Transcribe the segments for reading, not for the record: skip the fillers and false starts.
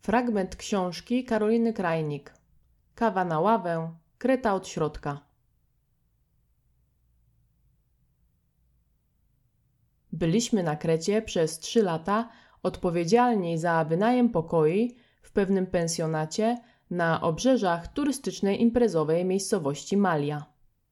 Fragment książki Karoliny Krajnik. Kawa na ławę, kreta od środka. Byliśmy na Krecie przez 3 lata odpowiedzialni za wynajem pokoi w pewnym pensjonacie na obrzeżach turystycznej imprezowej miejscowości Malia.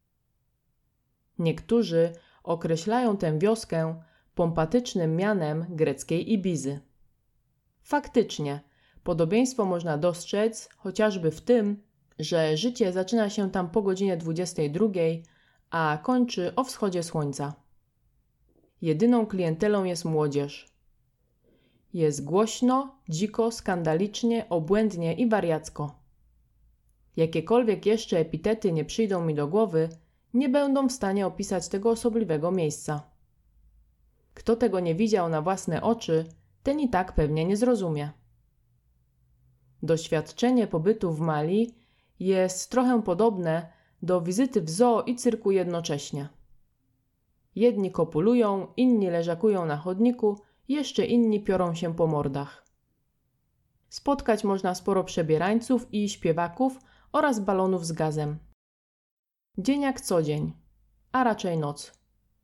Niektórzy określają tę wioskę pompatycznym mianem greckiej Ibizy. Faktycznie, podobieństwo można dostrzec chociażby w tym, że życie zaczyna się tam po godzinie 22, a kończy o wschodzie słońca. Jedyną klientelą jest młodzież. Jest głośno, dziko, skandalicznie, obłędnie i wariacko. Jakiekolwiek jeszcze epitety nie przyjdą mi do głowy, nie będą w stanie opisać tego osobliwego miejsca. Kto tego nie widział na własne oczy, ten i tak pewnie nie zrozumie. Doświadczenie pobytu w Mali jest trochę podobne do wizyty w zoo i cyrku jednocześnie. Jedni kopulują, inni leżakują na chodniku, jeszcze inni piorą się po mordach. Spotkać można sporo przebierańców i śpiewaków oraz balonów z gazem. Dzień jak co dzień, a raczej noc.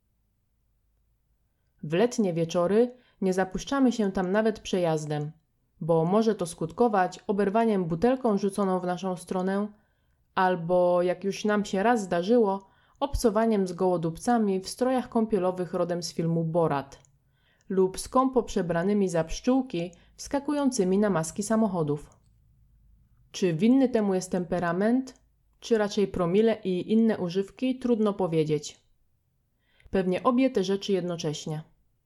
W letnie wieczory nie zapuszczamy się tam nawet przejazdem, bo może to skutkować oberwaniem butelką rzuconą w naszą stronę, albo, jak już nam się raz zdarzyło, obcowaniem z gołodupcami w strojach kąpielowych rodem z filmu Borat lub skąpo przebranymi za pszczółki wskakującymi na maski samochodów. Czy winny temu jest temperament, czy raczej promile i inne używki, trudno powiedzieć. Pewnie obie te rzeczy jednocześnie.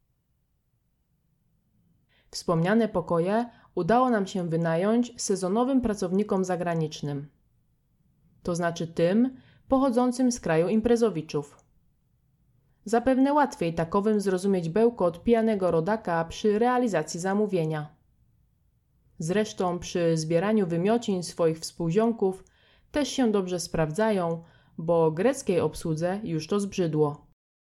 Wspomniane pokoje udało nam się wynająć sezonowym pracownikom zagranicznym. To znaczy tym pochodzącym z kraju imprezowiczów. Zapewne łatwiej takowym zrozumieć bełkot pijanego rodaka przy realizacji zamówienia. Zresztą przy zbieraniu wymiocin swoich współziomków też się dobrze sprawdzają, bo greckiej obsłudze już to zbrzydło.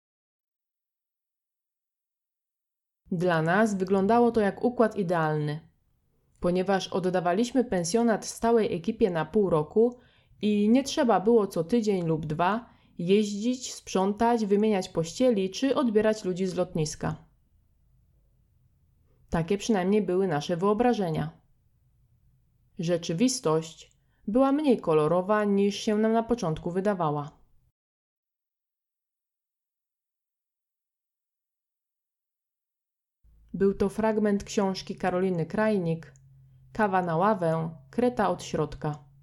Dla nas wyglądało to jak układ idealny. Ponieważ oddawaliśmy pensjonat stałej ekipie na pół roku i nie trzeba było co tydzień lub 2 jeździć, sprzątać, wymieniać pościeli czy odbierać ludzi z lotniska. Takie przynajmniej były nasze wyobrażenia. Rzeczywistość była mniej kolorowa niż się nam na początku wydawała. Był to fragment książki Karoliny Krajnik, Kawa na ławę, kreta od środka.